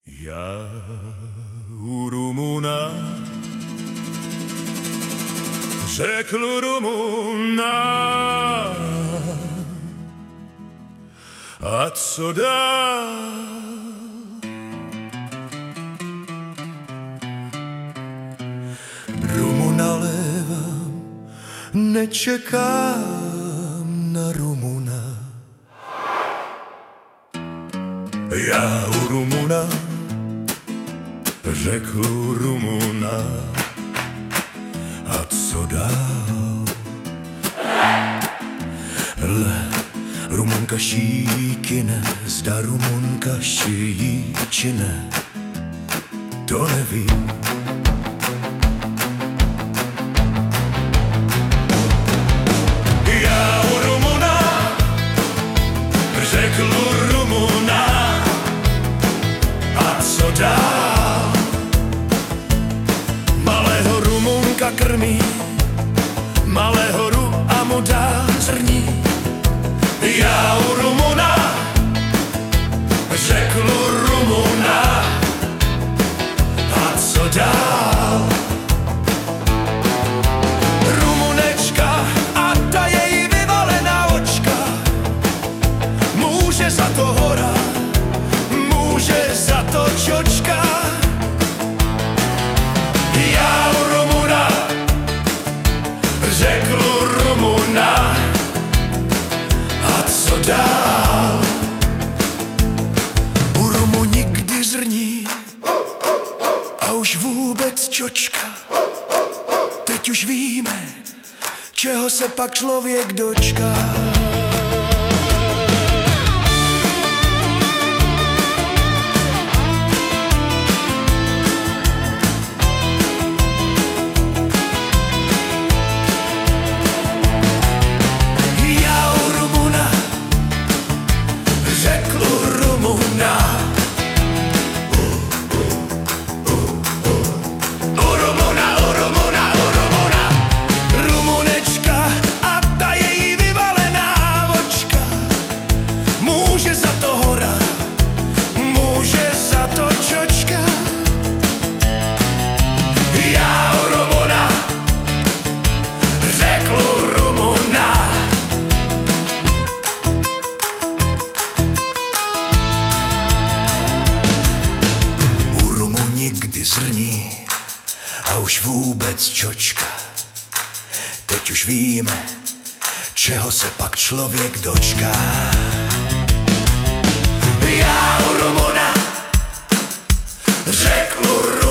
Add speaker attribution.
Speaker 1: Já u Rumuna řekl Rumuna, a co dál? Rumuna lévám, nečekám na Rumuna. Já u Rumuna řekl Rumuna, a co dál? Rumunka šíkine, zda Rumunka šijí či ne, to nevím. Já u Rumuna řekl Rumuna, a co dál? Malého Rumunka krmí, malého Ru a mu dá zrní. Já u Rumuna řekl Rumuna, a co dál? Rumunečka a ta její vyvalená očka, může za to hora, může za to čočka. Já u Rumuna řekl Rumuna, a co dál? U Rumu nikdy zrní a už vůbec čočka. Teď už víme, čeho se pak člověk dočká. Může za to hora, může za to čočka. Já u Rumuna řekl Rumuna. U Rumu nikdy zrní a už vůbec čočka. Teď už víme, čeho se pak člověk dočká. Já u Rumuna řekl